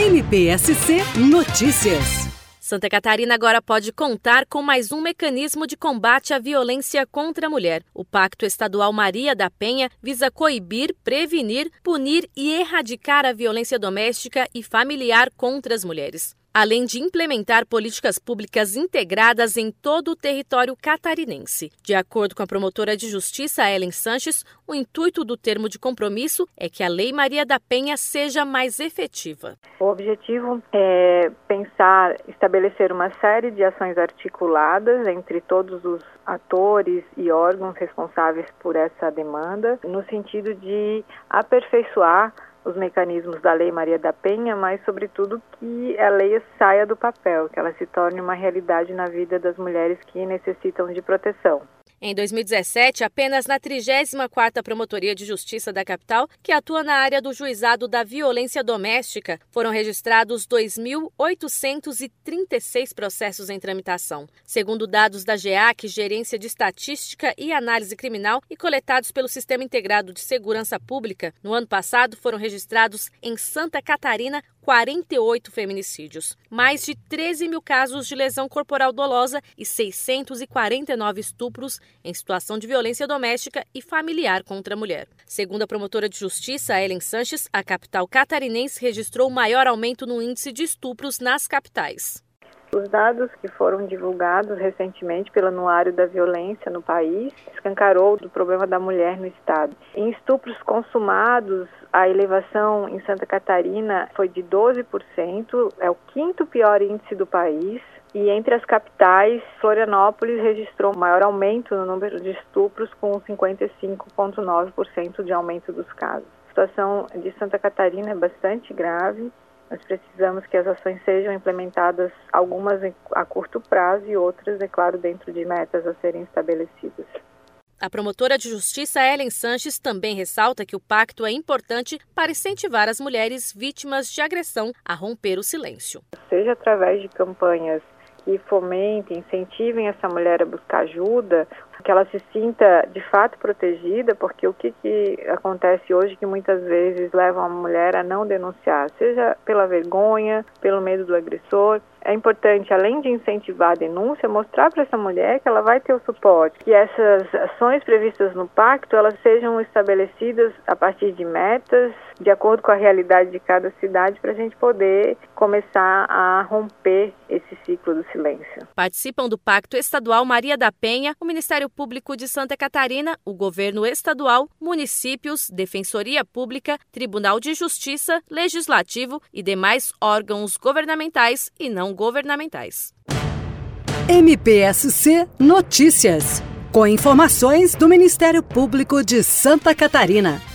MPSC Notícias. Santa Catarina agora pode contar com mais um mecanismo de combate à violência contra a mulher. O Pacto Estadual Maria da Penha visa coibir, prevenir, punir e erradicar a violência doméstica e familiar contra as mulheres, além de implementar políticas públicas integradas em todo o território catarinense. De acordo com a promotora de justiça Ellen Sanches, o intuito do termo de compromisso é que a Lei Maria da Penha seja mais efetiva. O objetivo é estabelecer uma série de ações articuladas entre todos os atores e órgãos responsáveis por essa demanda, no sentido de aperfeiçoar os mecanismos da Lei Maria da Penha, mas, sobretudo, que a lei saia do papel, que ela se torne uma realidade na vida das mulheres que necessitam de proteção. Em 2017, apenas na 34ª Promotoria de Justiça da capital, que atua na área do juizado da violência doméstica, foram registrados 2.836 processos em tramitação. Segundo dados da GEAC, Gerência de Estatística e Análise Criminal, e coletados pelo Sistema Integrado de Segurança Pública, no ano passado foram registrados em Santa Catarina 48 feminicídios, mais de 13 mil casos de lesão corporal dolosa e 649 estupros em situação de violência doméstica e familiar contra a mulher. Segundo a promotora de justiça, Ellen Sanches, a capital catarinense registrou o maior aumento no índice de estupros nas capitais. Os dados que foram divulgados recentemente pelo Anuário da Violência no país escancarou o problema da mulher no estado. Em estupros consumados, a elevação em Santa Catarina foi de 12%, é o quinto pior índice do país. E entre as capitais, Florianópolis registrou o maior aumento no número de estupros, com 55,9% de aumento dos casos. A situação de Santa Catarina é bastante grave. Nós precisamos que as ações sejam implementadas, algumas a curto prazo e outras, é claro, dentro de metas a serem estabelecidas. A promotora de justiça Ellen Sanches também ressalta que o pacto é importante para incentivar as mulheres vítimas de agressão a romper o silêncio. Seja através de campanhas que fomentem, incentivem essa mulher a buscar ajuda, que ela se sinta de fato protegida, porque o que acontece hoje que muitas vezes leva a mulher a não denunciar, seja pela vergonha, pelo medo do agressor. É importante, além de incentivar a denúncia, mostrar para essa mulher que ela vai ter o suporte, que essas ações previstas no pacto, elas sejam estabelecidas a partir de metas, de acordo com a realidade de cada cidade, para a gente poder começar a romper esse ciclo do silêncio. Participam do Pacto Estadual Maria da Penha, o Ministério Público de Santa Catarina, o Governo Estadual, municípios, Defensoria Pública, Tribunal de Justiça, Legislativo e demais órgãos governamentais e não governamentais. MPSC Notícias, com informações do Ministério Público de Santa Catarina.